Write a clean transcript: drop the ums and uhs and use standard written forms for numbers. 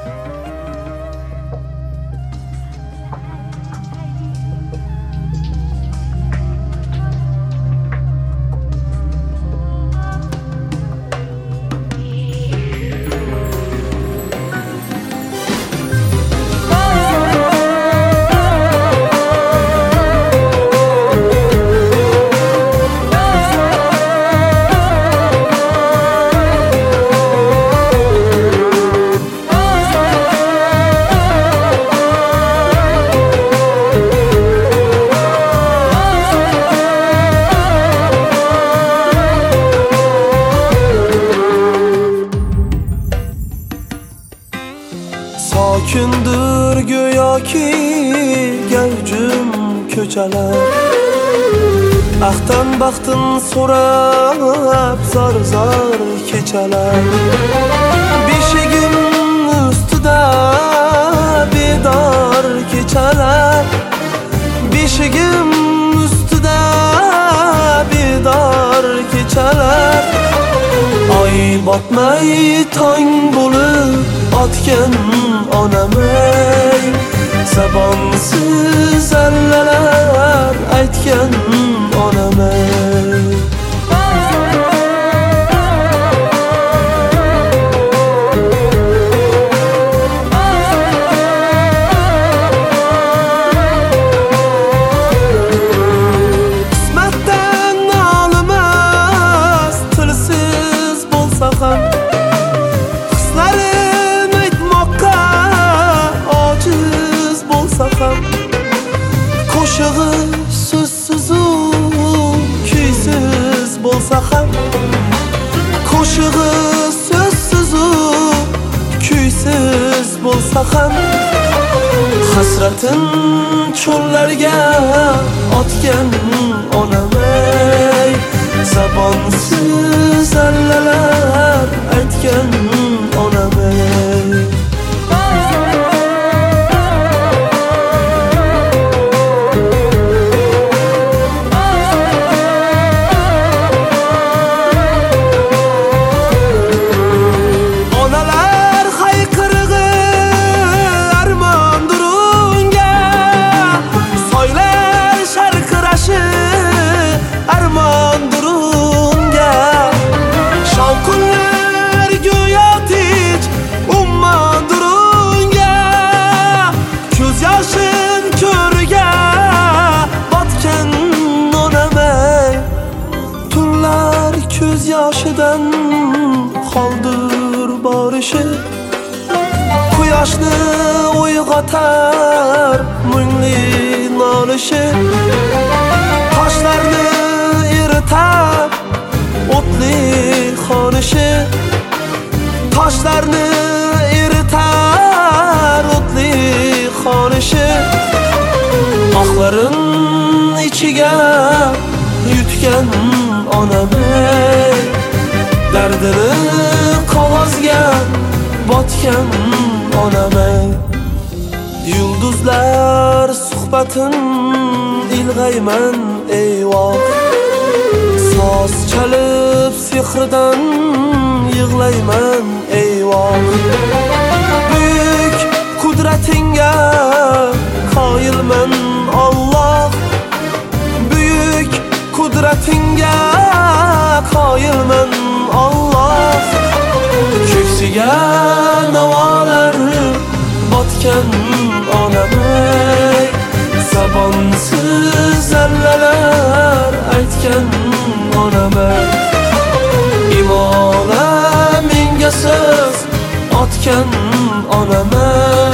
Sokindir go'yoki gavjum ko'chalar, Ahtan baxtin so'rab zar-zar kechalar. Beshigim ustida bedor kechalar, Beshigim ustida bedor kechalar. Oy botmay tong bo'lib otgan onamay, Zabonsiz allalar aytgan onamay. Qismatdan nolimas tilsiz bo'lsa ham, qo'shig'i so'zsiz-u kuysiz bo'lsa ham, qo'shig'i so'zsiz-u kuysiz bo'lsa ham, hasratin cho'llarga otgan onamay, Zabonsiz allalar aytgan onamay. Ko'z yoshidan qoldir borishi, Quyoshni uyg'otar mungli nolishi, Toshlarni eritar o'tli xonishi, Toshlarni eritar o'tli xonishi. Oqlarim ichiga yutgan onamay, dardini qog'ozga botgan onamay. Yulduzlar suhbatin ilg'ayman eyvoh, soz chalib sehrdan yig'layman eyvoh. Buyuk qudratingga qoyilman Alloh, buyuk qudratingga qoyilman Alloh. Ko'ksiga navolar botgan onamay, Zabonsiz allalar aytgan onamay. Imona menga so'z otgan onamay,